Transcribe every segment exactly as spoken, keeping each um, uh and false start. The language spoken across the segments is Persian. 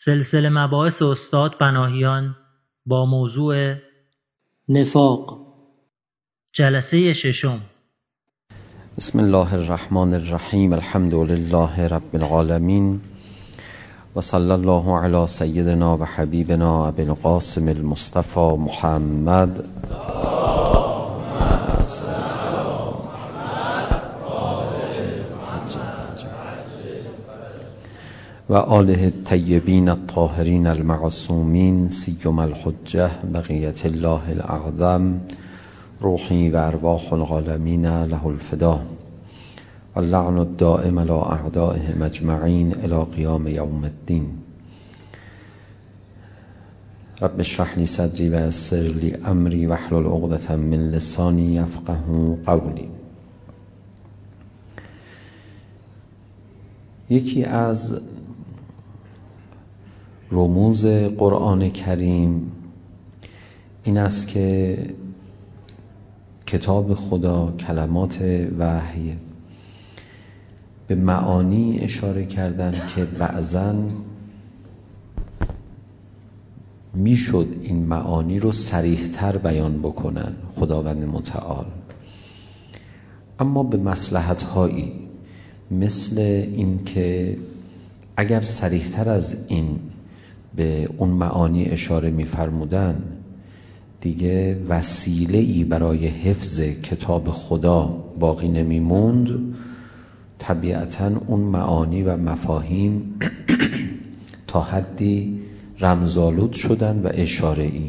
سلسله مباحث استاد پناهیان با موضوع نفاق. جلسه ششم. بسم الله الرحمن الرحیم. الحمد لله رب العالمین و صلی الله علی سیدنا و حبیبنا ابی القاسم المصطفى محمد و آله الطیبین الطاهرین المعصومین سیما الحجة بقیة الله الاعظم روحی و ارواح العالمین له الفدا و اللعن الدائم علی اعدائهم اجمعین الی قیام یوم الدین. رب اشرح لی صدری و یسر لی امری واحلل عقدة من لسانی یفقهوا قولی. یکی از رموز قرآن کریم این است که کتاب خدا، کلمات وحی به معانی اشاره کردن که بعضاً میشد این معانی رو صریح‌تر بیان بکنن خداوند متعال، اما به مصلحت‌هایی مثل این که اگر صریح‌تر از این به اون معانی اشاره می‌فرمودن دیگه وسیله‌ای برای حفظ کتاب خدا باقی نمی‌موند، طبیعتاً اون معانی و مفاهیم تا حدی رمزآلود شدن و اشاره‌ای.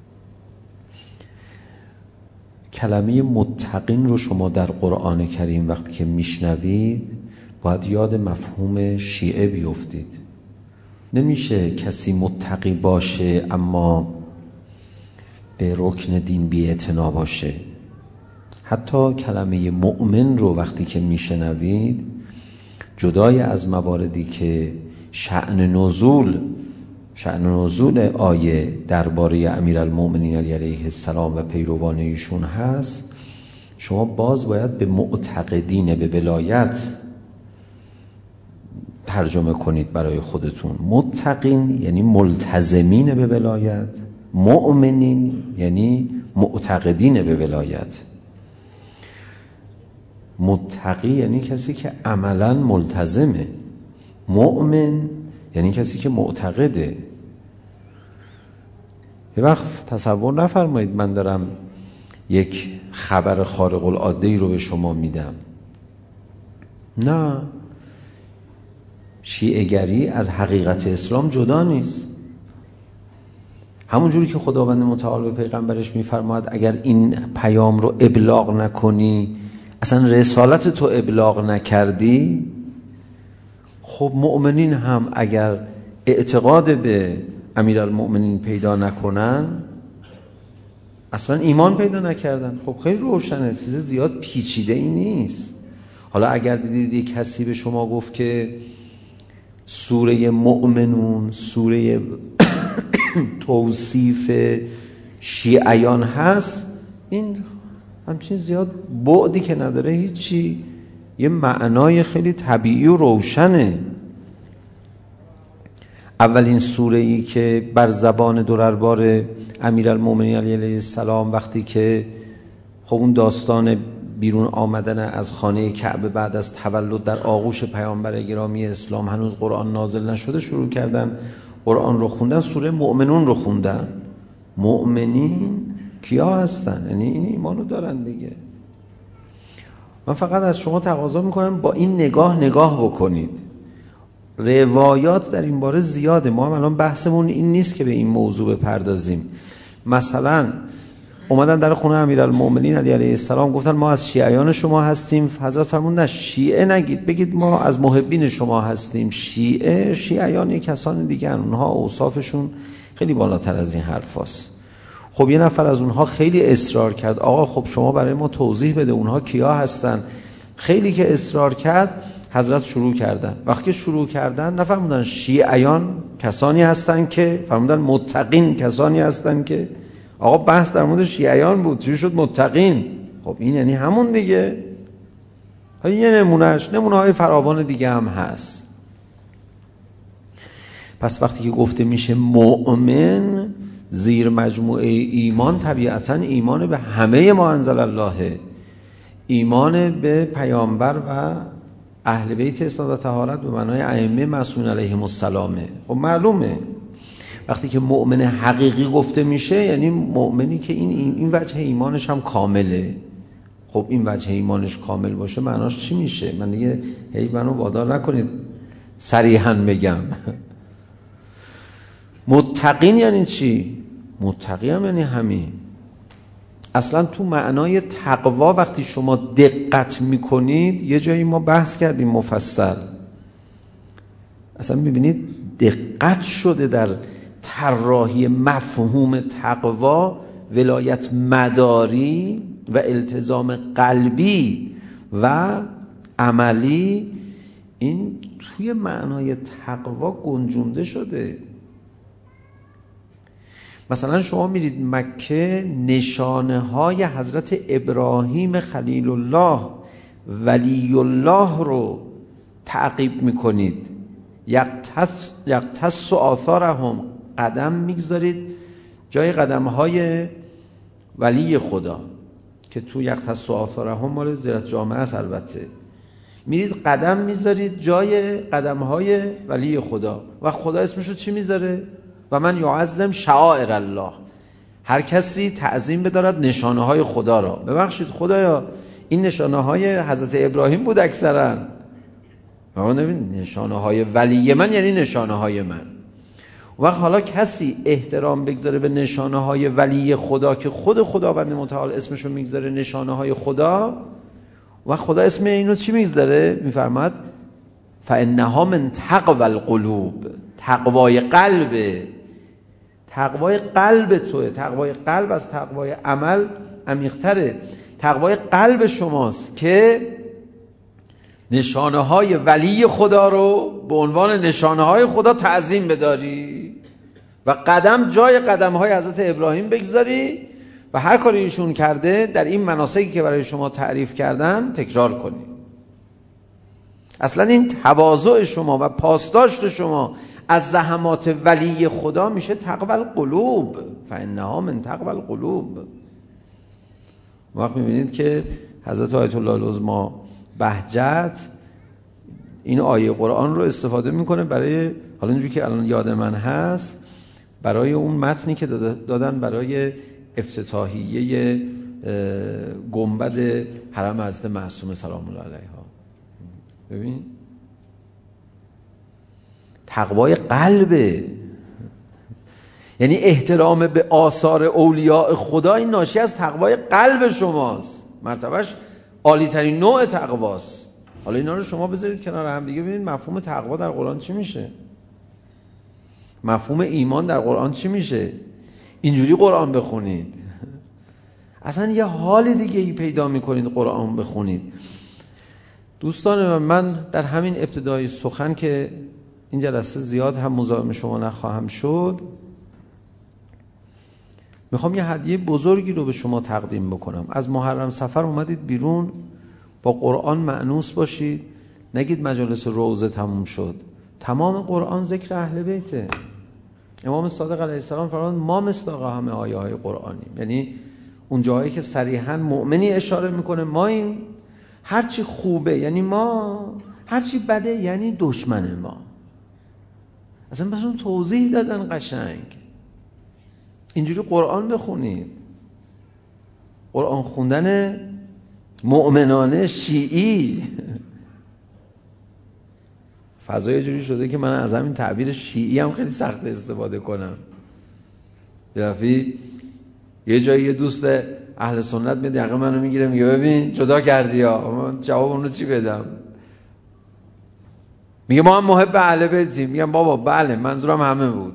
کلمه متقین رو شما در قرآن کریم وقتی که میشنوید باید یاد مفهوم شیعه بیفتید. نمیشه کسی متقی باشه اما به رکن دین بی‌اعتنا باشه. حتی کلمه مؤمن رو وقتی که میشنوید جدای از مواردی که شأن نزول شأن نزول آیه درباره امیرالمؤمنین علی علیه السلام و پیروان ایشون هست، شما باز باید به معتقدین به ولایت ترجمه کنید برای خودتون. متقین یعنی ملتزمین به ولایت، مؤمنین یعنی معتقدین به ولایت. متقی یعنی کسی که عملاً ملتزمه، مؤمن یعنی کسی که معتقده. یه وقت تصور نفرمایید من دارم یک خبر خارق العاده رو به شما میدم. نه، شیعه‌گری از حقیقت اسلام جدا نیست. همون جوری که خداوند متعال به پیغمبرش میفرماید اگر این پیام رو ابلاغ نکنی، اصلا رسالت تو ابلاغ نکردی، خب مؤمنین هم اگر اعتقاد به امیرالمؤمنین پیدا نکنن اصلا ایمان پیدا نکردن. خب خیلی روشنه، چیز زیاد پیچیده ای نیست. حالا اگر دیدید کسی به شما گفت که سوره مؤمنون سوره توصیف شیعیان هست، این همچین زیاد بعدی که نداره، هیچی، یه معنای خیلی طبیعی و روشنه. اولین سوره‌ای که بر زبان دربار امیرالمؤمنین علی علیه السلام وقتی که خب اون داستان بیرون آمدن از خانه کعبه بعد از تولد در آغوش پیامبر گرامی اسلام هنوز قرآن نازل نشده شروع کردن قرآن رو خوندن، سوره مؤمنون رو خوندن. مؤمنین کیا هستن؟ یعنی این ایمانو دارن دیگه. من فقط از شما تقاضا میکنم با این نگاه نگاه بکنید. روایات در این باره زیاده، ما هم الان بحثمون این نیست که به این موضوع بپردازیم. مثلا اومدن در خونه امیرالمؤمنین علی علیه السلام گفتن ما از شیعیان شما هستیم. حضرت فرمودن نه، شیعه نگید، بگید ما از محبین شما هستیم. شیعه شیعیان کسان دیگه هن. اونها اوصافشون خیلی بالاتر از این حرفاست. خب یه نفر از اونها خیلی اصرار کرد آقا خب شما برای ما توضیح بده اونها کیا هستن. خیلی که اصرار کرد حضرت شروع کردن. وقتی شروع کردن نفرمودن شیعیان کسانی هستن که، فرمودن متقین کسانی هستن که. آقا بحث در مورد شیعیان بود، چی شد متقین؟ خب این یعنی همون دیگه. یه نمونهش، نمونه های فراوان دیگه هم هست. پس وقتی که گفته میشه مؤمن، زیر مجموعه ایمان طبیعتاً ایمان به همه ما انزل الله، ایمان به پیامبر و اهل بیت اسلام و طهارت به معنای ائمه معصومین علیهم السلام. خب معلومه وقتی که مؤمن حقیقی گفته میشه یعنی مؤمنی که این این وجه ایمانش هم کامله. خب این وجه ایمانش کامل باشه معناش چی میشه؟ من دیگه هی منو وادار نکنید صریحاً بگم. متقین یعنی چی؟ متقی هم یعنی همین. اصلا تو معنای تقوا وقتی شما دقت میکنید، یه جایی ما بحث کردیم مفصل، اصلا میبینید دقت شده در طراحی مفهوم تقوا، ولایت مداری و التزام قلبی و عملی، این توی معنای تقوا گنجونده شده. مثلا شما میرید مکه، نشانه های حضرت ابراهیم خلیل الله ولی الله رو تعقیب میکنید، یقتص یقتص آثارهم، قدم میگذارید جای قدم های ولی خدا که تو یقتص آثارهم مال زیارت جامعه است. البته میرید قدم میذارید جای قدم های ولی خدا و خدا اسمشو چی میذاره؟ و من یعظم شعائر الله، هر کسی تعظیم بدارد نشانه های خدا را. ببخشید خدایا این نشانه های حضرت ابراهیم بود اکثرا، ما نبین نشانه های ولی من یعنی نشانه های من. و حالا کسی احترام بگذاره به نشانه های ولی خدا که خود خداوند متعال اسمشو میگذاره نشانه های خدا، و خدا اسم اینو چی میگذاره؟ میفرماد فانها من تقوی القلوب، تقوای قلبه. تقوای قلب توه. تقوای قلب از تقوای عمل عمیق‌تره. تقوای قلب شماست که نشانه های ولی خدا رو به عنوان نشانه های خدا تعظیم بداری و قدم جای قدم های حضرت ابراهیم بگذاری و هر کاری ایشون کرده در این مناسکی که برای شما تعریف کردن تکرار کنی. اصلا این تواضع شما و پاسداشت شما از زحمات ولی خدا میشه تقوی القلوب، فانها من تقوی القلوب. وقت میبینید که حضرت آیت الله العظمی بهجت این آیه قرآن رو استفاده میکنه برای، حالا اینجوری که الان یاد من هست، برای اون متنی که دادن برای افتتاحیه گنبد حرم حضرت معصومه سلام الله علیها. ببین تقوای قلبه، یعنی احترام به آثار اولیاء خدا این ناشی از تقوای قلب شماست، مرتبهش عالی ترین نوع تقواست. حالا اینا رو شما بذارید کنار هم دیگه، ببینید مفهوم تقوا در قرآن چی میشه، مفهوم ایمان در قرآن چی میشه. اینجوری قرآن بخونید اصلا یه حال دیگه ای پیدا میکنید قرآن بخونید. دوستان من در همین ابتدای سخن که این جلسه زیاد هم مزاحم شما نخواهم شد، میخوام یه هدیه بزرگی رو به شما تقدیم بکنم. از محرم سفر اومدید بیرون، با قرآن مأنوس باشید، نگید مجالس روضه تموم شد. تمام قرآن ذکر اهل بیته. امام صادق علیه السلام فرمان ما مصداق همه آیه های قرآنی، یعنی اون جایی که صریحاً مؤمنی اشاره میکنه ما این هرچی خوبه یعنی ما، هرچی بده یعنی دشمن ما. اصلا بس اون توضیح دادن قشنگ. اینجوری قرآن بخونید. قرآن خوندن مؤمنانه شیعی فضای جوری شده که من از همین تعبیر شیعی هم خیلی سخت استفاده کنم. یه دفعه یه جایی یه دوست اهل سنت میاد دقیقه منو میگیره میگه ببین جدا کردی ها، جواب اون رو چی بدم؟ میگه ما هم محب اهل بیتیم. میگم بابا بله منظورم همه بود،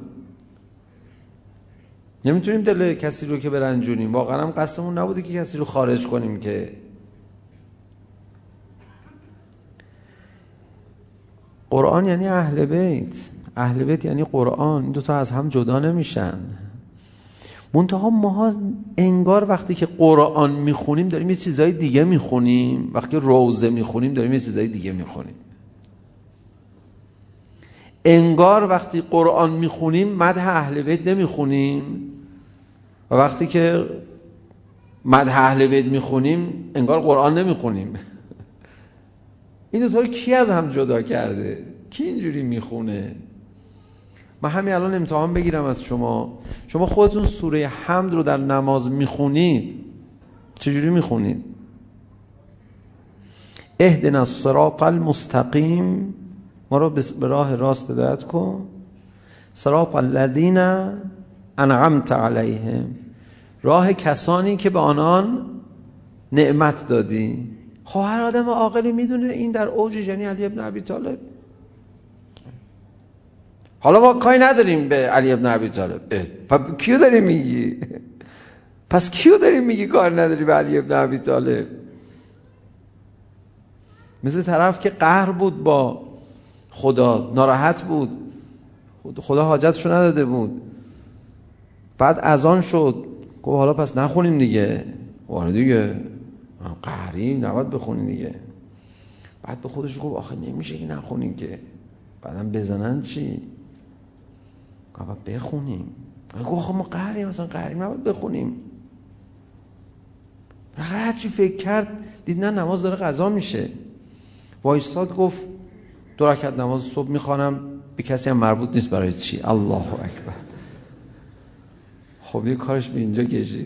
نمیتونیم دل کسی رو که برنجونیم، واقعا هم قصدمون نبوده که کسی رو خارج کنیم. که قرآن یعنی اهل بیت، اهل بیت یعنی قرآن، این دوتا از هم جدا نمیشن. منتها ما انگار وقتی که قرآن میخونیم داریم یه چیزای دیگه میخونیم، وقتی روضه میخونیم داریم یه چیزای دیگه میخونیم. انگار وقتی قرآن میخونیم مدح اهل بیت نمیخونیم و وقتی که مدح اهل بیت میخونیم انگار قرآن نمیخونیم. این دوتا رو کی از هم جدا کرده؟ کی اینجوری میخونه؟ من همین الان امتحان بگیرم از شما، شما خودتون سوره حمد رو در نماز میخونید چجوری میخونید؟ اهدنا الصراط المستقیم، ما رو به راه راست هدایت کن، صراط الذین انعمت علیهم، راه کسانی که به آنان نعمت دادی. خب هر آدم عاقلی میدونه این در اوجش یعنی علی ابن ابی طالب. حالا ما کاری نداریم به علی ابن ابی طالب، پس کیو داری میگی؟ پس کیو داری میگی کار نداری به علی ابن ابی طالب؟ مثل طرف که قهر بود با خدا، ناراحت بود، خدا حاجتشو نداده بود، بعد اذان شد گفت حالا پس نخونیم دیگه، واره دیگه قهریم نباید بخونیم دیگه. بعد به خودش گفت آخه نمیشه که نخونیم که، بعدم بزنن چی؟ گفت بخونیم. گفت آخه ما قهریم، مثلا قهریم نباید بخونیم. هر چی فکر کرد دید نه نماز داره قضا میشه، وایستاد گفت دو رکعت نماز صبح میخوانم، به کسی هم مربوط نیست برای چی. الله اکبر. خب یه کارش به اینجا کشید.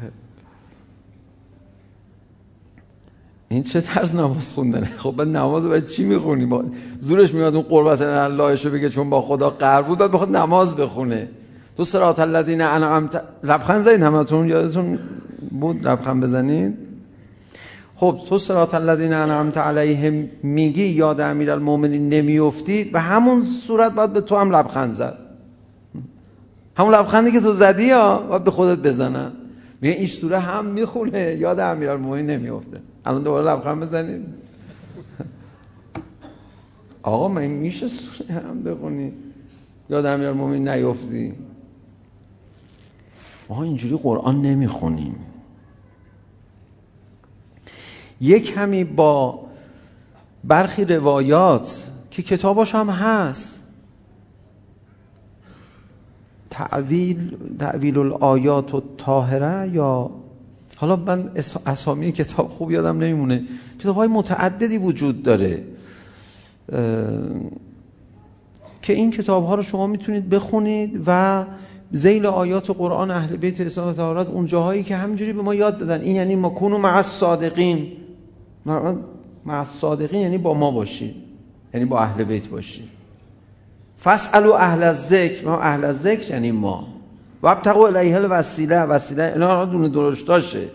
این چه طرز نماز خوندنه؟ خب بعد نماز برای چی میخونی؟ با زورش میاد اون قربت اللهشو بگه چون با خدا قهر بود، بعد بخواد نماز بخونه. تو صراط الذین انعمت، لبخند زدید همتون، یادتون بود لبخند بزنید؟ خب تو صراط الذین انعمت علیهم میگی یاد امیرالمومنین نمیافتی، به همون صورت باید به تو هم لبخند زد. همون لبخندی که تو زدی ها باید به خودت بزنن. میگه این سوره هم میخونه یاد امیرالمومنین نمیافته. الان دوباره لبخند بزنید. آقا من میشه سوره هم بخونی یاد امیرالمومنین نیافتی؟ ما اینجوری قرآن نمیخونیم. یک کمی با برخی روایات که کتاباش هم هست، تعویل تعویل الآیات و طاهره، یا حالا من اسامی کتاب خوب یادم نمیمونه، کتاب های متعددی وجود داره که این کتاب ها رو شما میتونید بخونید و ذیل آیات قرآن اهل بیت اسلام و طهارت اون جاهایی که همینجوری به ما یاد دادن، این یعنی ما کونوا مع الصادقین، مع الصادقین یعنی با ما باشید، یعنی با اهل بیت باشید. فاسألوا اهل الذکر، ما اهل الذکر یعنی ما، و ابتغوا الیه الوسیله، وسیله اینا دونه درشتاشه.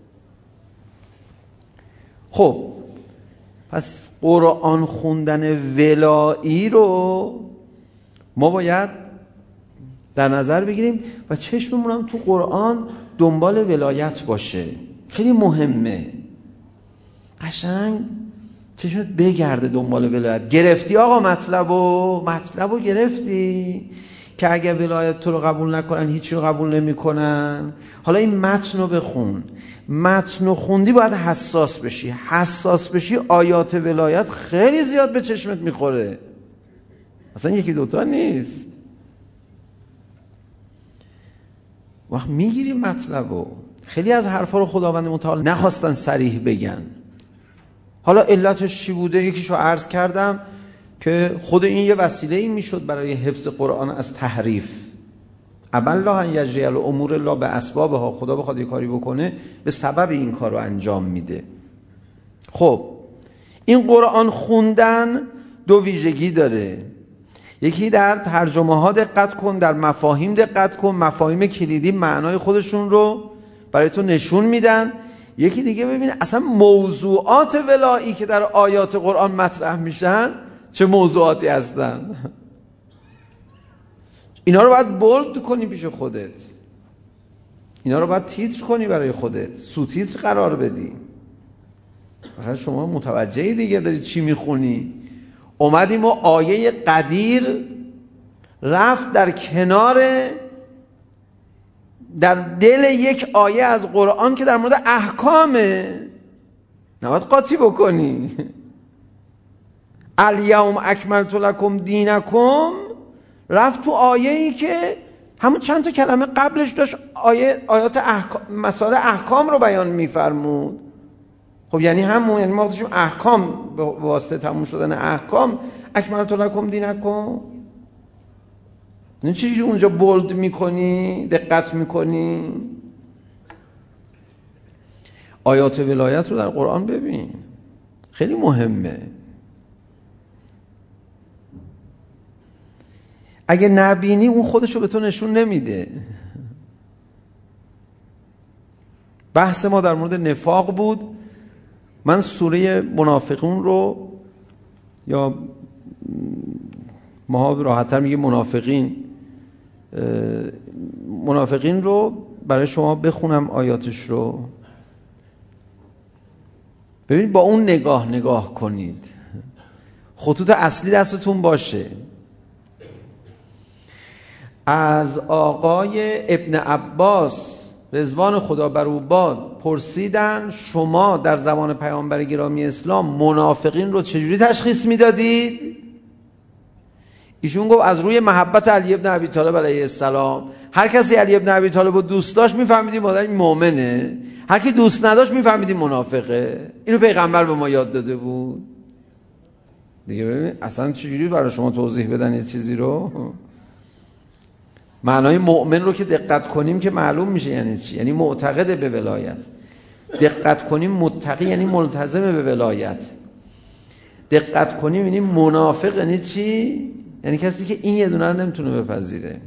خب پس قرآن خوندن ولایی رو ما باید در نظر بگیریم و چشممون هم تو قرآن دنبال ولایت باشه. خیلی مهمه، قشنگ چشمت بگرده دنبال ولایت. گرفتی آقا مطلبو مطلبو گرفتی که اگه ولایت تو رو قبول نکنن هیچی رو قبول نمی کنن. حالا این متن رو بخون، متن رو خوندی باید حساس بشی. حساس بشی آیات ولایت خیلی زیاد به چشمت میخوره، اصلا یکی دوتا نیست. وقت میگیری مطلبو. خیلی از حرفا رو خداوند متعال نخواستن صریح بگن. حالا علتش چی بوده؟ یکیشو عرض کردم که خود این یه وسیله ای میشد برای حفظ قرآن از تحریف. ابا الله ان یجری الامور الله به اسبابها، خدا بخواد یه کاری بکنه به سبب این کار رو انجام میده. خب این قرآن خوندن دو ویژگی داره. یکی در ترجمه ها دقت کن، در مفاهیم دقت کن، مفاهیم کلیدی معنای خودشون رو برای تو نشون میدن. یکی دیگه ببین اصلا موضوعات ولایی که در آیات قرآن مطرح میشن چه موضوعاتی هستن. اینا رو باید بولد کنی پیش خودت، اینا رو باید تیتر کنی برای خودت، سو تیتر قرار بدی. مثلا شما متوجهی دیگه داری چی میخونی. اومدیم و آیه قدیر رفت در کنار، در دل یک آیه از قرآن که در مورد احکامه، نباید قاطی بکنی. الیوم اکملت لکم دینکم، رفت تو آیه ای که همون چند تا کلمه قبلش داشت آیه آیات احکام، مسائل احکام رو بیان میفرمود. خب یعنی همون، یعنی ما داشتیم احکام به واسطه تموم شدن احکام اکملت لکم دینکم. نه چیزی اونجا بولد میکنی، دقت میکنی. آیات ولایت رو در قرآن ببین، خیلی مهمه. اگه نبینی اون خودشو به تو نشون نمیده. بحث ما در مورد نفاق بود. من سوره منافقون رو، یا ما راحت‌تر میگیم منافقین، منافقین رو برای شما بخونم آیاتش رو. ببینید با اون نگاه نگاه کنید، خطوط اصلی دستتون باشه. از آقای ابن عباس رضوان خدا بر او باد پرسیدن شما در زمان پیامبر گرامی اسلام منافقین رو چجوری تشخیص میدادید؟ ایشون گفت از روی محبت علی ابن ابی طالب علیه السلام. هر کسی علی ابن ابی طالب رو دوست داشت میفهمیدیم آدم مؤمنه، هر کی دوست نداشت میفهمیدیم منافقه. اینو پیغمبر به ما یاد داده بود دیگه. ببین اصلا چجوری برای شما توضیح بدن یه چیزی رو؟ معنای مؤمن رو که دقت کنیم که معلوم میشه یعنی چی. یعنی معتقد به ولایت. دقت کنیم متقی یعنی ملتزم به ولایت. دقت کنیم یعنی منافق یعنی چی؟ یعنی کسی که این یه دونه رو نمیتونه بپذیره،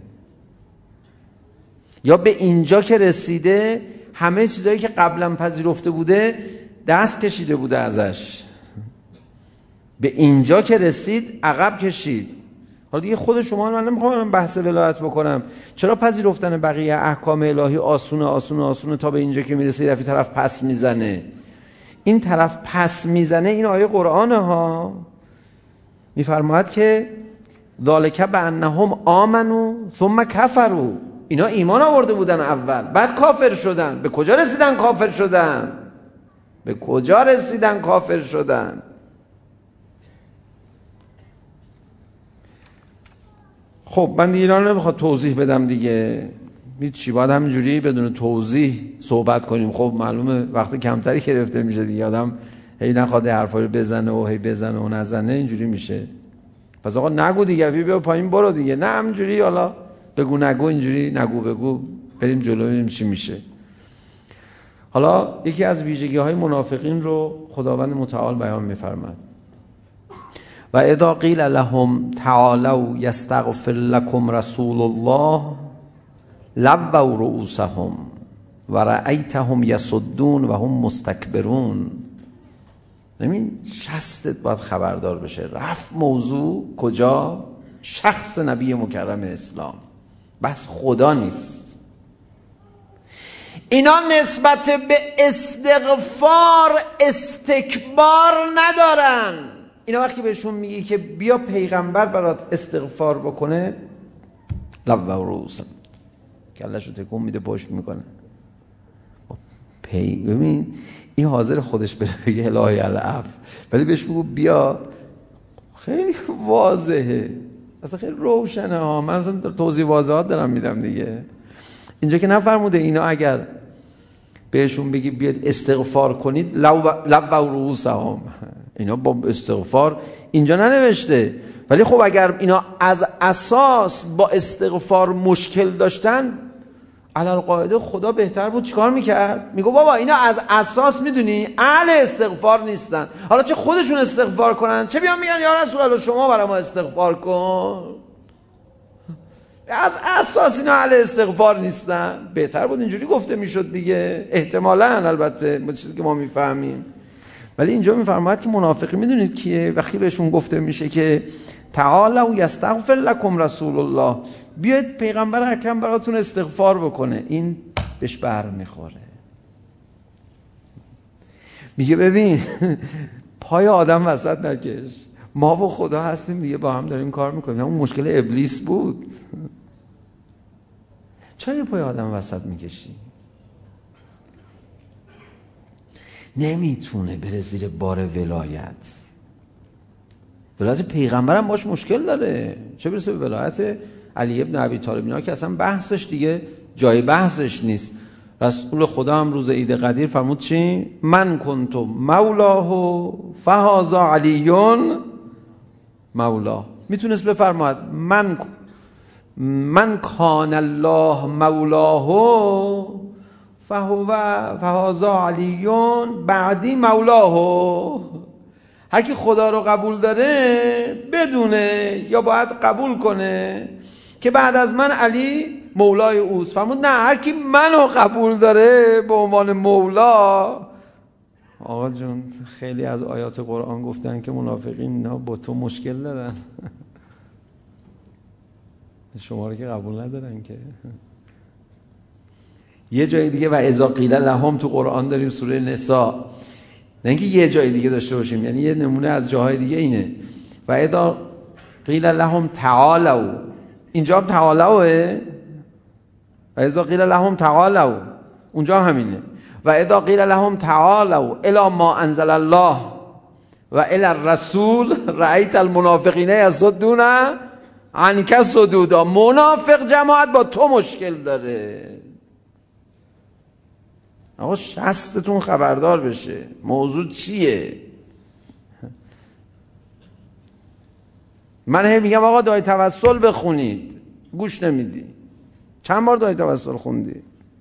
یا به اینجا که رسیده همه چیزایی که قبلا پذیرفته بوده دست کشیده بوده ازش. به اینجا که رسید عقب کشید. حالا دیگه خود شما، من نمیخوام بحث ولایت بکنم، چرا پذیرفتن بقیه احکام الهی آسونه آسونه آسونه تا به اینجا که میرسه یه طرف پس میزنه. این طرف پس میزنه این آیه قرآنه ها. میفرماید که ذالک بانهم آمنوا ثم کفروا، اینا ایمان آورده بودن اول بعد کافر شدن. به کجا رسیدن کافر شدن؟ به کجا رسیدن کافر شدن؟ خب من دیگه اینا رو نمیخواد توضیح بدم دیگه. هیچی، باید همینجوری بدون توضیح صحبت کنیم. خب معلومه وقت کمتری گرفته میشه دیگه، آدم هی نخواد حرفا رو بزنه و هی بزنه و نزنه، اینجوری میشه. پس آقا نگو دیگه، بیا پایین برو دیگه. نه همینجوری حالا بگو نگو، اینجوری نگو بگو، بریم جلو ببینیم چی میشه. حالا یکی از ویژگی های منافقین رو خداوند متعال بیان میفرماد: و اذا قیل لهم تعالوا یستغفر لكم رسول الله لووا رؤوسهم و رأیتهم یصدون و هم مستکبرون. ببین شستت باید خبردار بشه. رفت موضوع کجا؟ شخص نبی مکرم اسلام، بس خدا نیست. اینا نسبت به استغفار استکبار ندارن. اینا وقتی بهشون میگی که بیا پیغمبر برات استغفار بکنه، لو و روسم کلشو تکون میده، پشت میکنه. پی ببین این حاضر خودش بره بگه الهی العفو، ولی بهش بگو بیا، خیلی واضحه، اصلا خیلی روشنه ها. من اصلا توضیح واضحات دارم میدم دیگه. اینجا که نفرموده اینا اگر بهشون بگی بیاد استغفار کنید لو و رؤوسهم، اینا با استغفار اینجا ننوشته. ولی خب اگر اینا از اساس با استغفار مشکل داشتن، علالقاعده خدا بهتر بود چیکار میکرد؟ میگو بابا اینا از اساس میدونی اهل استغفار نیستن، حالا چه خودشون استغفار کنن چه بیان میگن یا رسول الله شما برای ما استغفار کن. از اساس اینا اهل استغفار نیستن. بهتر بود اینجوری گفته میشد دیگه، احتمالاً، البته با چیزی که ما میفهمیم. ولی اینجا میفرماید که منافقی میدونید کیه؟ وقتی بهشون گفته میشه که تعالوا یستغفر لكم رسول الله، بیاید پیغمبر اکرم براتون استغفار بکنه، این بهش بر میخوره. میگه ببین پای آدم وسط نکش، ما و خدا هستیم دیگه، با هم داریم کار میکنیم. همون مشکل ابلیس بود. چرا پای آدم وسط میکشی؟ نمیتونه بره زیر بار ولایت. ولایت پیغمبرم باش مشکل داره، چه برسه به ولایت علی ابن ابی طالب، اینا که اصلا بحثش دیگه جای بحثش نیست. رسول خدا هم روز عید قدیر فرمود چی؟ من کنت مولاه فهذا علی مولاه. میتونست بفرماید من من کان الله مولاه فهو فهذا علی بعدی مولاه. هر کی خدا رو قبول داره بدونه یا باید قبول کنه که بعد از من علی مولای اوست. فرمود نه، هر کی منو قبول داره به عنوان مولا. آقا جون خیلی از آیات قرآن گفتن که منافقین اینا با تو مشکل دارن، شما رو که قبول ندارن که. یه جای دیگه و اذا قیل لهم تو قرآن داریم سوره نساء، نه اینکه یه جای دیگه داشته باشیم، یعنی یه نمونه از جاهای دیگه اینه. و اذا قیل لهم تعالوا، اینجا تعالوه، و اذا قیل لهم تعالوا اونجا همینه. و اذا قیل لهم تعالوا الی ما انزل الله و الی الرسول رأیت المنافقین یصدون عنک صدودا. منافق جماعت با تو مشکل داره. آقا شستتون خبردار بشه موضوع چیه. من هی میگم آقا دعای توسل بخونید، گوش نمیدی. چند بار دعای توسل خوندی؟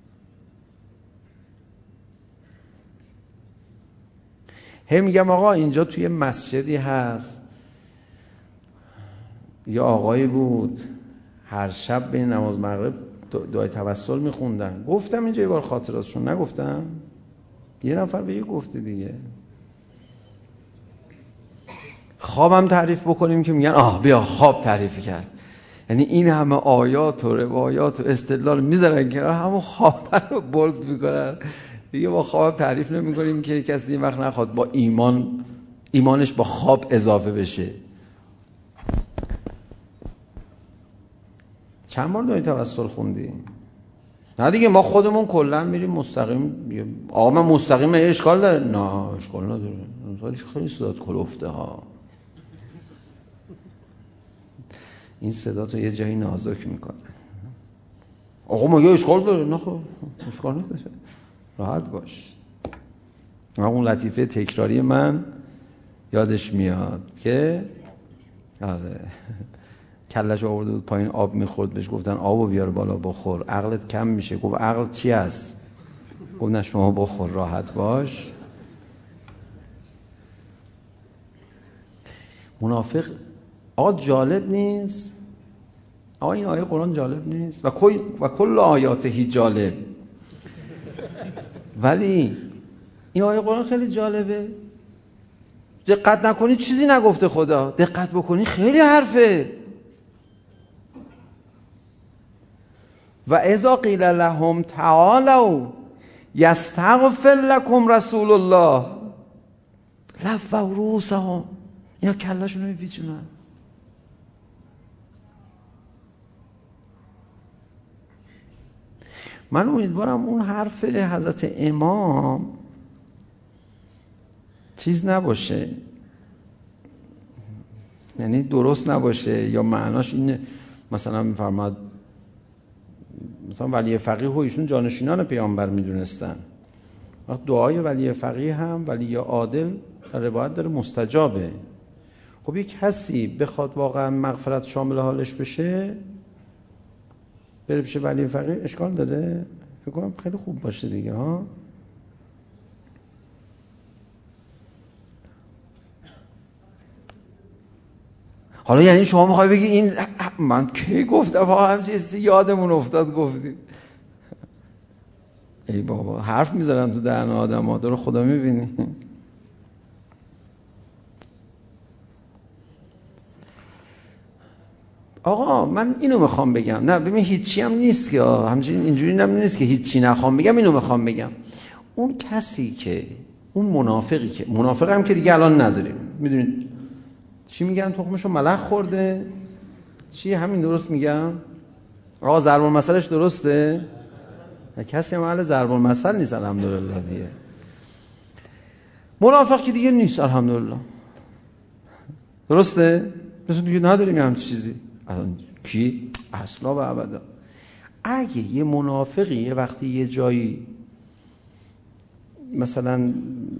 هی میگم آقا اینجا توی مسجدی هست یا آقایی بود هر شب بین نماز مغرب دعای توسل میخوندن. گفتم اینجا یه بار خاطراتشون نگفتم؟ یه نفر به یه گفته دیگه. خوابم تعریف بکنیم که میگن آه بیا خواب تعریف کرد، یعنی این همه آیات و روایات و استدلال میذارن که همون خواب رو بولد میکنن دیگه. با خواب تعریف نمیکنیم که کسی این وقت نخواد با ایمان ایمانش با خواب اضافه بشه. چند بار دعای توسل خوندی؟ نه دیگه ما خودمون کلا میریم مستقیم. آقا من مستقیم اشکال داره؟ نه اشکال نداره، خیلی صدات کلفته ها. این صدا تو یه جایی نازک میکنه. آقا ما یه اشکال داره؟ نه خب اشکال نداره، راحت باش. اون لطیفه تکراری من یادش میاد که آره کلش آورده بود پایین آب میخورد، بهش گفتن آبو بیار بالا بخور، عقلت کم میشه. گفت عقل چی هست؟ گفت نه شما بخور راحت باش. منافق آقا جالب نیست؟ آقا این آیه قرآن جالب نیست؟ و کل و کل آیاته جالب. ولی این آیه قرآن خیلی جالبه. دقت نکنی چیزی نگفته خدا، دقت بکنی خیلی حرفه. و اذا قیل لهم تعالوا یستغفر لکم رسول الله لووا رؤوسهم. اینا کله‌شون رو میپیچونن. من امیدوارم اون حرف حضرت امام چیز نباشه، یعنی درست نباشه، یا معناش اینه مثلا میفرماد مثلا ولی فقیه و ایشون جانشینان پیامبر میدونستن. وقت دعای ولی فقیه هم ولی عادل روایت داره مستجابه. خب یک کسی بخواد واقعا مغفرت شامل حالش بشه بره بشه ولی فقیه، اشکال داره؟ فکر کنم خیلی خوب باشه دیگه ها. حالا یعنی شما میخوای بگی این من کی گفتم واقعا هم چیزی یادمون افتاد گفتیم؟ ای بابا حرف میذارن تو دهن آدم ها، تو رو خدا میبینی. آقا من اینو میخوام بگم، نه ببین هیچی هم نیست که همچنین اینجوری هم نیست که هیچی نخوام بگم، اینو میخوام بگم. اون کسی که اون منافقی که منافق هم که دیگه الان نداریم، میدونید چی میگن؟ تخمشو ملخ خورده. چی همین درست میگم؟ آقا ضرب المثلش درسته؟ کسی هم اهل ضرب المثل نیست الحمدلله دیگه. منافق که دیگه نیست الحمدلله. درسته؟ مثلا دیگه نداریم همچین چیزی. کی؟ اصلا و ابدا. اگه یه منافقی یه وقتی یه جایی مثلا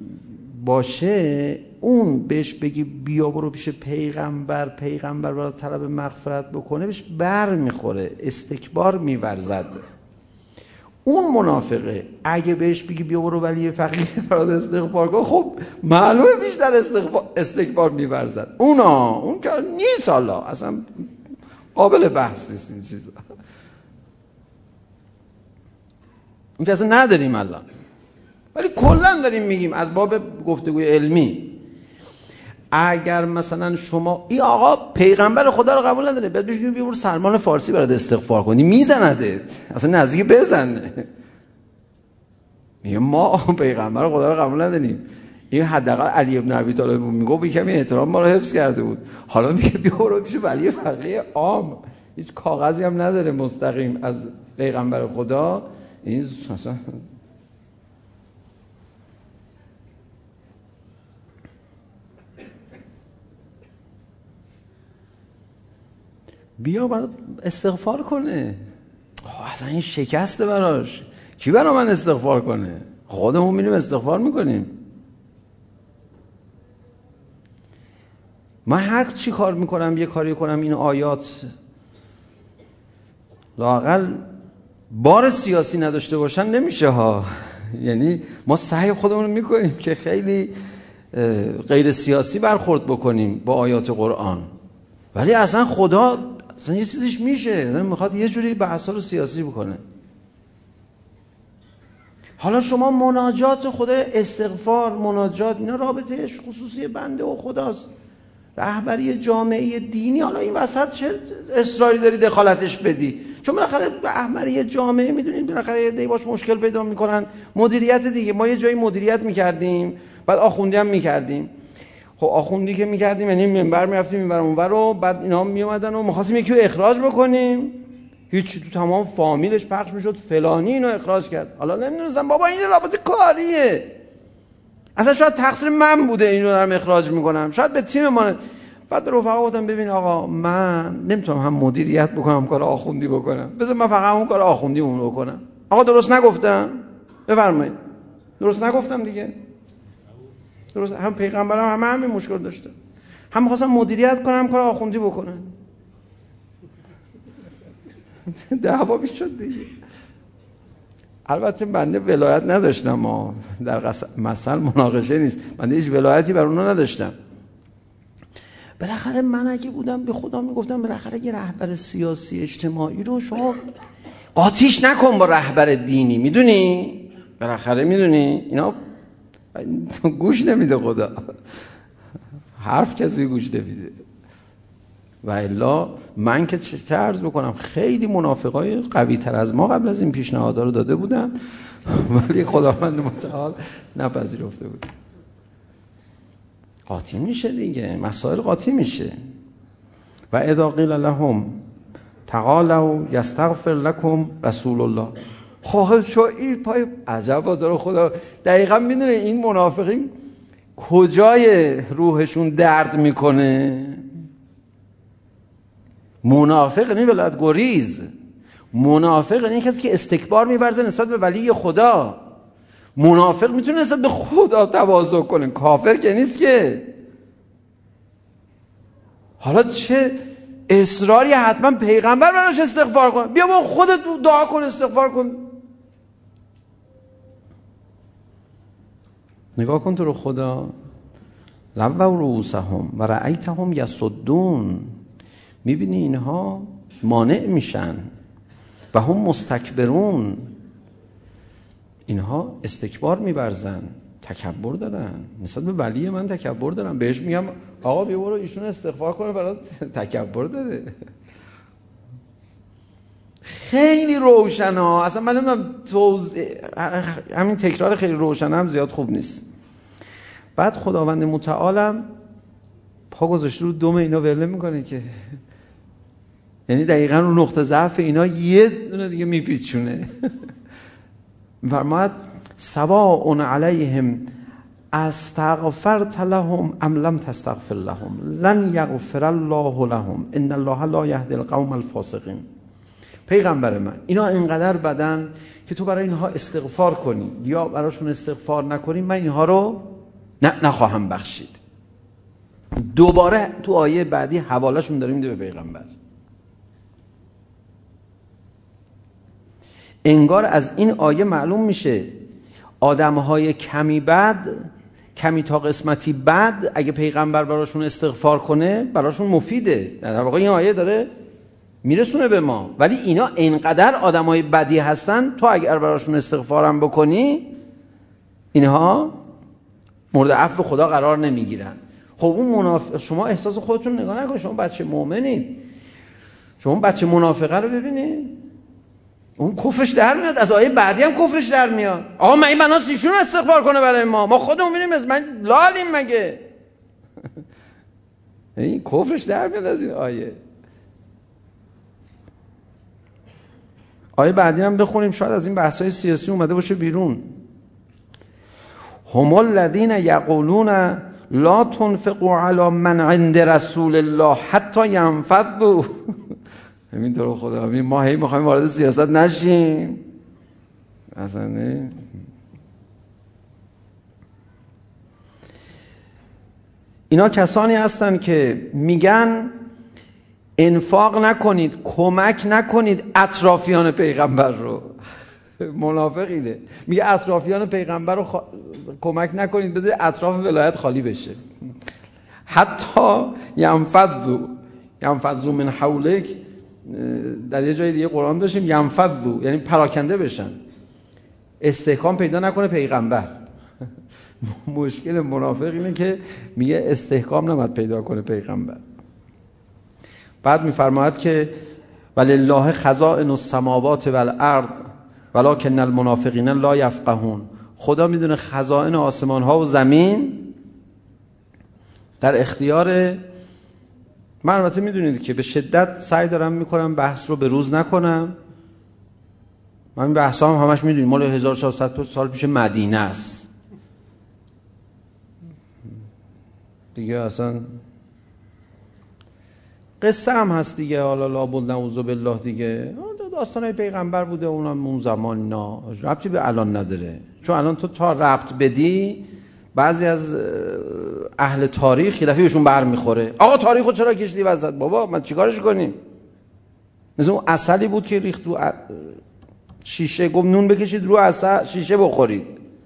باشه، اون بهش بگی بیا برو پیش پیغمبر، پیغمبر برای طلب مغفرت بکنه، بهش بر میخوره، استکبار میورزد. اون منافقه اگه بهش بگی بیا برو ولی فقیه برای استغفار کن، خب معلومه بیشتر استکبار میورزد. اونا اون که نیست، حالا اصلا قابل بحث نیست این چیزا، اون که اصلا نداریم الان. ولی کلا داریم میگیم از باب گفتگوی علمی. اگر مثلا شما این آقا پیغمبر خدا رو قبول نداره، بعد بهش بگی بیا برو سلمان فارسی برات استغفار کنی، میزندت، اصلا نزدیک بزنه. میگه ما پیغمبر خدا رو قبول نداریم. این حداقل علی ابن ابی طالب میگه یه کمی احترام ما رو حفظ کرده بود، حالا میگه بیا برو پیش ولی فقیه عام، هیچ کاغذی هم نداره مستقیم از پیغمبر خدا. این اصلا بیا برای استغفار کنه. اصلا این شکسته براش، کی برای من استغفار کنه؟ خودمون میریم استغفار میکنیم. من هر چی کار میکنم یه کاری کنم این آیات لااقل بار سیاسی نداشته باشن نمیشه ها. یعنی ما سعی خودمون رو میکنیم که خیلی غیر سیاسی برخورد بکنیم با آیات قرآن، ولی اصلا خدا اصلا یه چیزیش میشه، اصلا میخواد یه جوری بحثا رو سیاسی بکنه. حالا شما مناجات خدا، استغفار، مناجات، اینا رابطهش خصوصی بنده و خداست. رهبری جامعه دینی، حالا این وسط چه اصراری داری دخالتش بدی؟ چون بالاخره رهبری جامعه میدونید بالاخره یه دی باش مشکل پیدا میکنن. مدیریت دیگه، ما یه جایی مدیریت میکردیم، بعد آخوندی هم میکردیم. خب آخوندی که میکردیم یعنی منبر میرفتیم منبر اونور رو، بعد اینا میومدن و می‌خواستیم یکی رو اخراج بکنیم، هیچ تو تمام فامیلش پخش میشد فلانی اینو اخراج کرد. حالا نمیدونستم بابا این رابطه کاریه، اصلا شاید تقصیر من بوده اینو دارم اخراج میکنم، شاید به تیم ما. بعد رفقا گفتم ببین آقا من نمیتونم هم مدیریت بکنم کار آخوندی بکنم، بذار من فقط اون کار آخوندی اون رو بکنم. آقا درست نگفتم؟ بفرمایید. درست نگفتم دیگه؟ درست. هم پیغمبرم هم همین مشکل داشته، هم می‌خواستم مدیریت کنم کار آخوندی بکنم. دعوا میشد دیگه. البته بنده ولایت نداشتم، ما در مثل مناقشه نیست، بنده هیچ ولایتی بر اونا نداشتم. بالاخره من اگه بودم به خدا میگفتم بالاخره یه رهبر سیاسی اجتماعی رو شما قاطیش نکن با رهبر دینی، میدونی؟ بالاخره میدونی اینا گوش نمیده، خدا حرف کسی گوش نمیده. و الا من که چه عرض بکنم، خیلی منافقای قوی تر از ما قبل از این پیشنهادها رو داده بودن ولی خداوند متعال نپذیرفته بود. قاطی میشه دیگه، مسائل قاطی میشه. و اذا قیل لهم تعالوا یستغفر لكم رسول الله. خب شو این پای عجب بازار خدا دقیقا میدونه این منافقین کجای روحشون درد میکنه. منافق یعنی ولایت گریز، منافق یعنی کسی که استکبار میورزه نسبت به ولی خدا. منافق میتونه نسبت به خدا تواضع کنه، کافر که نیست که. حالا چه اصراری حتما پیغمبر براش استغفار کن؟ بیا با خودت دعا کن، استغفار کن. نگاه کن تو رو خدا. لووا رؤوسهم و رأیتهم یصدون. میبینی اینها مانع میشن و هم مستکبرون، اینها استکبار میورزن، تکبر دارن نسبت به ولی من، تکبر دارن. بهش میگم آقا بیا برو ایشون استغفار کنه، برای تکبر داره. خیلی روشن ها، اصلا من نمیدونم توز... همین تکرار خیلی روشن هم زیاد خوب نیست. بعد خداوند متعالم پا گذاشته رو دم اینا ورله میکنه که یعنی دقیقا رو نقطه ضعف اینا یه دونه دیگه میپیچونه. میفرماید سواء علیهم استغفرت لهم ام لم تستغفر لهم لن یغفر الله لهم ان الله لا یهدی القوم الفاسقین. پیغمبر من اینا اینقدر بدن که تو برای اینها استغفار کنی یا براشون استغفار نکنی، من اینها رو نه نخواهم بخشید. دوباره تو آیه بعدی حوالهشون داره میده به پیغمبر. انگار از این آیه معلوم میشه آدمهای کمی بد، کمی تا قسمتی بد، اگه پیغمبر براشون استغفار کنه براشون مفیده. در واقع این آیه داره میرسونه به ما. ولی اینا اینقدر آدمای بدی هستن تو اگر براشون استغفارم بکنی اینها مورد عفو خدا قرار نمیگیرن. خب اون منافق، شما احساس خودتون نگاه نکنید، شما بچه مؤمنید، شما بچه منافقه رو ببینید، اون کفرش در میاد، از آیه بعدی هم کفرش در میاد. آقا من این بناس ایشون استغفار کنه برای ما، ما خودمون میریم از من لالیم مگه؟ این کفرش در میاد از این آیه. آیه بعدی هم بخونیم، شاید از این بحث‌های سیاسی اومده باشه بیرون. هم الذین یقولون لا تنفقوا علی من عند رسول الله حتی ینفضوا. همینطور خدا ما هی میخوایم وارد سیاست نشیم اصلا نه. اینا کسانی هستن که میگن انفاق نکنید، کمک نکنید اطرافیان پیغمبر رو. منافق اینه، میگه اطرافیان پیغمبر رو خوا... کمک نکنید، بذارید اطراف ولایت خالی بشه. حتی ینفضوا ینفضوا من حولک، در یه جای دیگه قرآن داشتیم ینفضوا یعنی پراکنده بشن، استحکام پیدا نکنه پیغمبر. مشکل منافق اینه که میگه استحکام نباید پیدا کنه پیغمبر. بعد میفرماید که ولله خزائن السماوات والارض ولکن المنافقین لا یفقهون. خدا میدونه خزائن آسمان ها و زمین در اختیار من. البته میدونید که به شدت سعی دارم میکنم بحث رو به روز نکنم. من این بحث هم همش میدونید مال هزار و چهارصد سال پیش مدینه است دیگه، اصلا قصه هم هست دیگه، حالا لابد نعوذ بالله دیگه داستانای پیغمبر بوده، اونم اون زمان نه ربطی به الان نداره. چون الان تو تا ربط بدی بعضی از اهل تاریخ یه دفعه بهشون بر میخوره، آقا تاریخو چرا کشیدی وسط؟ بابا من چیکارش کنیم؟ مثل اون عسلی بود که ریخت تو شیشه، گفت نون بکشید رو عسل شیشه بخورید.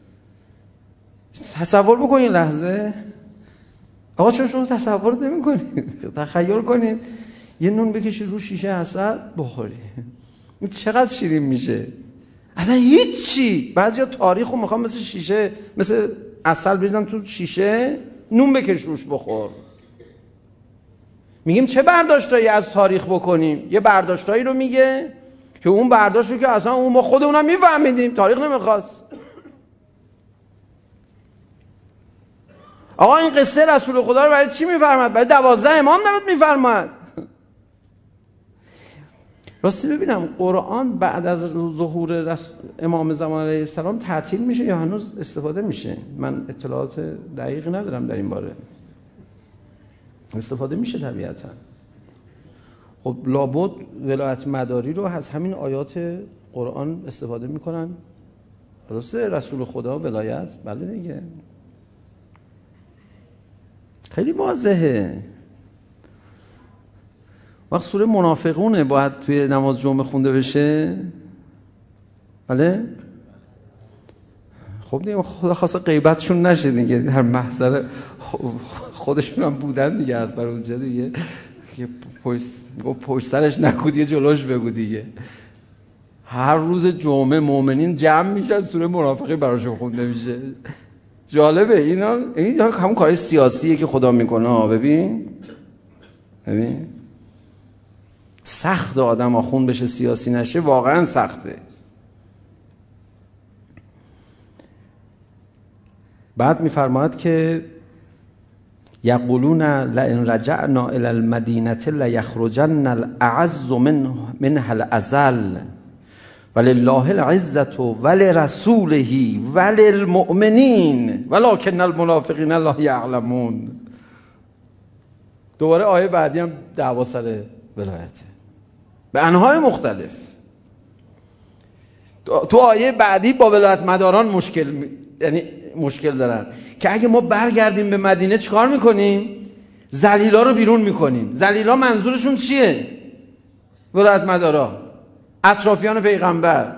تصور بکنید لحظه، آقا چون شما تصور نمی کنید، تخیل کنید یه نون بکشید رو شیشه عسل بخورید، این چقدر شیرین میشه. اصلا هیچی. بعضیا تاریخو میخوام مثل شیشه، مثل عسل بریزن تو شیشه، نون بکش روش بخور. میگیم چه برداشتایی از تاریخ بکنیم؟ یه برداشتایی رو میگه که اون برداشت رو که اصلا اون ما خودمونم میفهمیدیم، تاریخ نمیخواست. آقا این قصه رسول خدا رو برای چی میفرماد؟ برای دوازده امام دارد میفرماد. راستی ببینم قرآن بعد از ظهور رس... امام زمان علیه السلام تعطیل میشه یا هنوز استفاده میشه؟ من اطلاعات دقیقی ندارم در این باره. استفاده میشه طبیعتا. خب لابد ولایت مداری رو از همین آیات قرآن استفاده میکنن. راسته رسول خدا ولایت، بله دیگه، خیلی واضحه. وقت سوره منافقونه باید توی نماز جمعه خونده بشه، بله؟ خب دیگه خدا خواسته غیبتشون نشه دیگه، در محضر خودشون هم بودن دیگه، از بر اونجا دیگه پشت پشت سرش نگو دیگه، جلوش بگو دیگه. هر روز جمعه مؤمنین جمع میشن، سوره منافقه براشون خونده میشه. جالبه اینا، این همون کار سیاسیه که خدا میکنه. ببین ببین سخت آدم آخون بشه سیاسی نشه، واقعا سخته. بعد میفرماید که یقولون لئن رجعنا الی المدینه لیخرجن الاعز من منها الاذل ولله العزة ولرسوله وللمؤمنین ولکن المنافقین لا یعلمون. دوباره آیه بعدی هم دعوا سر ولایته به انواع مختلف. تو آیه بعدی با ولایت مداران مشکل یعنی مشکل دارن که اگه ما برگردیم به مدینه چیکار میکنیم؟ ذلیلا رو بیرون میکنیم. ذلیلا منظورشون چیه؟ ولایت مدارا، اطرافیان پیغمبر.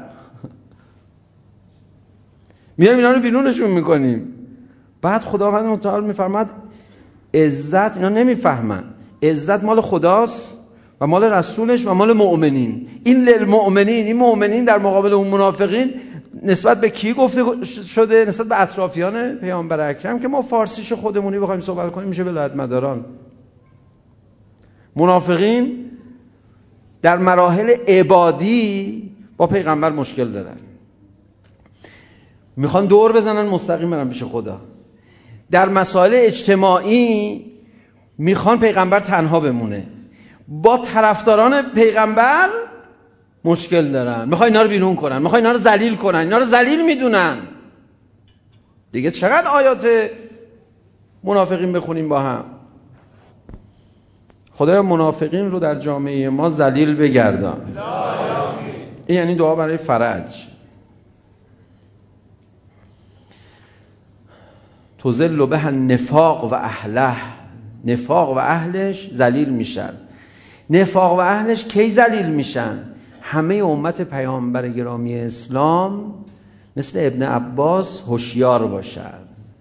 میایم اینا رو بیرونشون میکنیم. بعد خداوند متعال میفرماد عزت، اینا نمیفهمن، عزت مال خداست و مال رسولش و مال مؤمنین. این للمؤمنین، این مؤمنین در مقابل اون منافقین نسبت به کی گفته شده؟ نسبت به اطرافیان پیامبر اکرم که ما فارسیش خودمونی بخوایم صحبت کنیم میشه ولایت مداران. منافقین در مراحل عبادی با پیغمبر مشکل دارن، میخوان دور بزنن مستقیم برن پیش خدا. در مسائل اجتماعی میخوان پیغمبر تنها بمونه. با طرفداران پیغمبر مشکل دارن، میخوان اینا رو بیرون کنن، میخوان اینا رو ذلیل کنن، اینا رو ذلیل میدونن. دیگه چقدر آیات منافقین بخونیم با هم. خدای منافقین رو در جامعه ما ذلیل بگردان. این یعنی دعا برای فرج. تذل به النفاق و اهله، نفاق و اهلش ذلیل میشن. نفاق و اهلش کی ذلیل میشن؟ همه امت پیامبر گرامی اسلام مثل ابن عباس هوشیار باشن.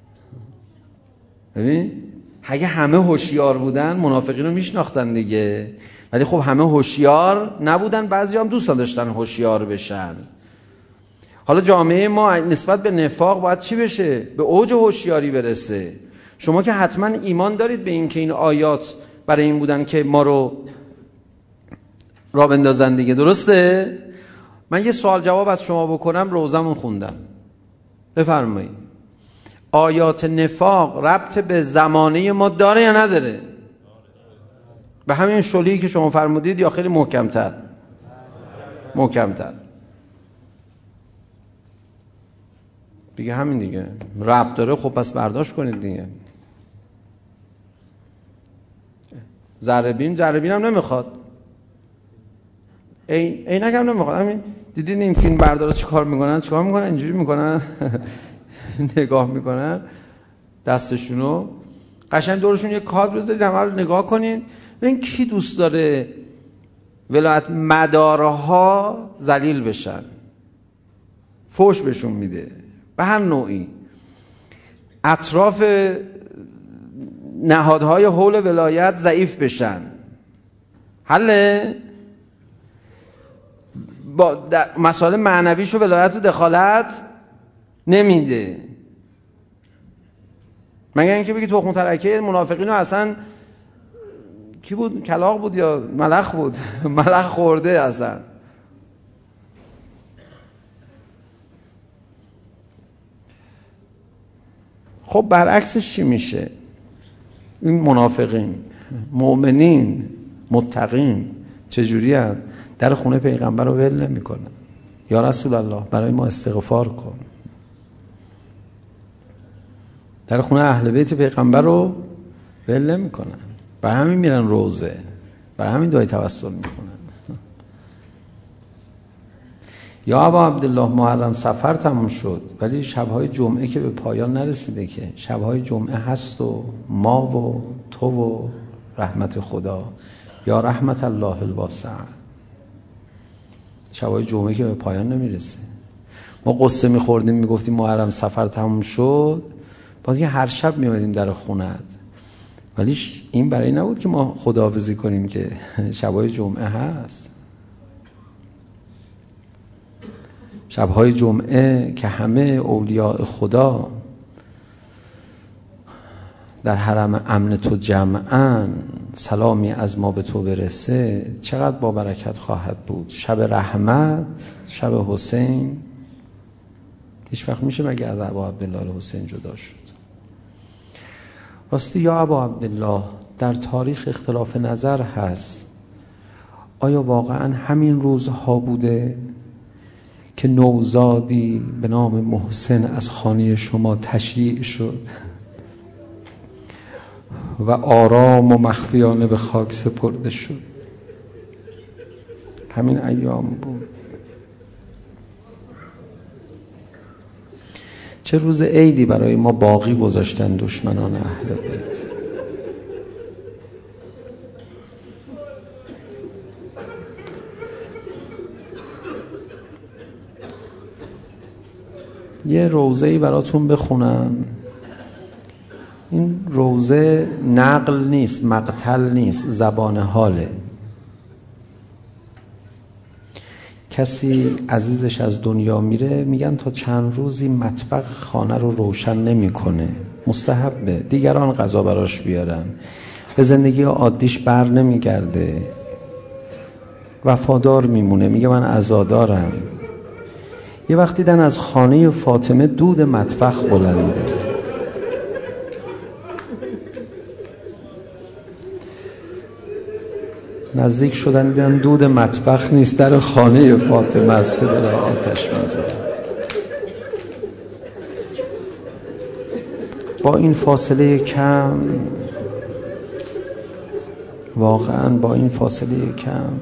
ببین اگه همه هوشیار بودن منافقین رو میشناختن دیگه، ولی خب همه هوشیار نبودن، بعضی هم دوست داشتن هوشیار بشن. حالا جامعه ما نسبت به نفاق باید چی بشه؟ به اوج هوشیاری برسه. شما که حتما ایمان دارید به این که این آیات برای این بودن که ما رو را بندازن دیگه، درسته؟ من یه سوال جواب از شما بکنم، روزمون خوندم، بفرمایید. آیات نفاق ربط به زمانه ما داره یا نداره؟ به همین شلی که شما فرمودید یا خیلی محکمتر؟ محکمتر دیگه، همین دیگه ربط داره. خب پس برداشت کنید دیگه. ذره ذره هم نمیخواد، این عینک هم نمیخواد. همین دیدین این فیلم بردارا چیکار میکنن؟ چیکار میکنن؟ اینجوری میکنن نگاه میکنن دستشونو، قشنگ دورشون یه کادر بذارید همه رو نگاه کنین. ببین کی دوست داره ولایت مدارها ذلیل بشن؟ فوش بهشون میده به هر نوعی. اطراف نهادهای حول ولایت ضعیف بشن. حله؟ با در مسائل معنویشو ولایت رو دخالت نمیده. مگر اینکه بگی تخم ترکه منافقین رو اصلا کی بود؟ کلاغ بود یا ملخ بود؟ ملخ خورده اصلا. خب برعکسش چی میشه؟ این منافقین، مؤمنین، متقین چجوری هست؟ در خونه پیغمبر رو ول نمی‌کنن. یا رسول الله برای ما استغفار کن. در خونه اهل بیت پیغمبر رو ول نمی‌کنن. برای همین میرن روزه، برای همین دعای توسل میخونن. یا ابا عبدالله محرم سفر تموم شد ولی شبهای جمعه که به پایان نرسیده که. شبهای جمعه هست و ما و تو و رحمت خدا، یا رحمت الله الواسع. شبهای جمعه که به پایان نمیرسه. ما قصه میخوردیم میگفتیم محرم سفر تموم شد، باز که هر شب میومدیم در خونت، ولی این برای نبود که ما خداحافظی کنیم که شبهای جمعه هست. شبهای جمعه که همه اولیاء خدا در حرم امن تو جمعاً، سلامی از ما به تو برسه، چقدر با برکت خواهد بود. شب رحمت، شب حسین. هیچ وقت میشه مگه از ابا عبدالله حسین جدا شد؟ راستی یا ابا عبدالله در تاریخ اختلاف نظر هست، آیا واقعا همین روزها بوده که نوزادی به نام محسن از خانه شما تشییع شد و آرام و مخفیانه به خاک سپرده شد. همین ایام بود. چه روز عیدی برای ما باقی گذاشتن دشمنان اهل بیت. یه روضه‌ای براتون بخونم. این روضه نقل نیست، مقتل نیست، زبان حاله. کسی عزیزش از دنیا میره، میگن تا چند روزی مطبخ خانه رو روشن نمیکنه، مستحبه، دیگران غذا براش بیارن، به زندگی عادیش بر نمیگرده، وفادار میمونه، میگه من عزادارم. یه وقت دیدن از خانه فاطمه دود مطبخ بلنده. نزدیک شدن دیدن دود مطبخ نیست، در خانه فاطمه است که داره آتش میگیره. با این فاصله کم، واقعا با این فاصله کم،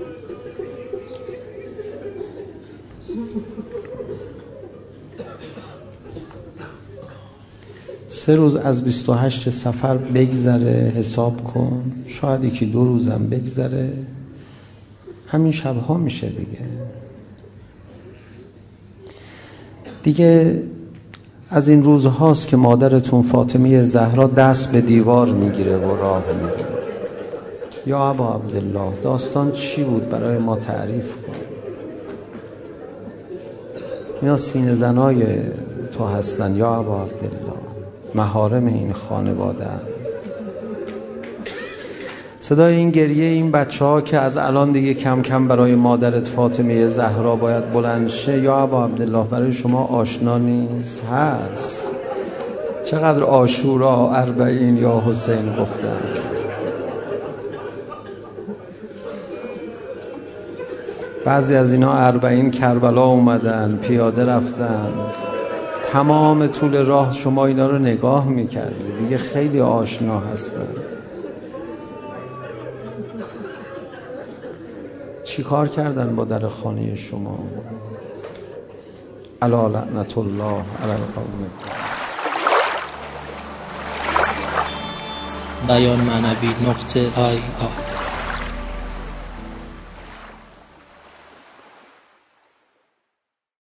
سه روز از بیست و هشت صفر بگذره، حساب کن، شاید یکی دو روزم بگذره، همین شبها میشه دیگه. دیگه از این روزهاست که مادرتون فاطمه زهرا دست به دیوار میگیره و راه میره. یا ابا عبدالله، داستان چی بود برای ما تعریف کن. اینا سینه زنای تو هستن یا ابا عبدالله، محارم این خانواده. صدای این گریه این بچه ها که از الان دیگه کم کم برای مادرت فاطمه زهرا باید بلند شه، یا ابا عبدالله برای شما آشنا نیست؟ هست. چقدر عاشورا، اربعین یا حسین گفتن. بعضی از اینا اربعین کربلا اومدن، پیاده رفتن، تمام طول راه شما اینا رو نگاه میکردی، دیگه خیلی آشنا هستن. چی کار کردن با در خانه شما؟ الا لعنت الله علی القوم. بیان معنوی نقطه آی آی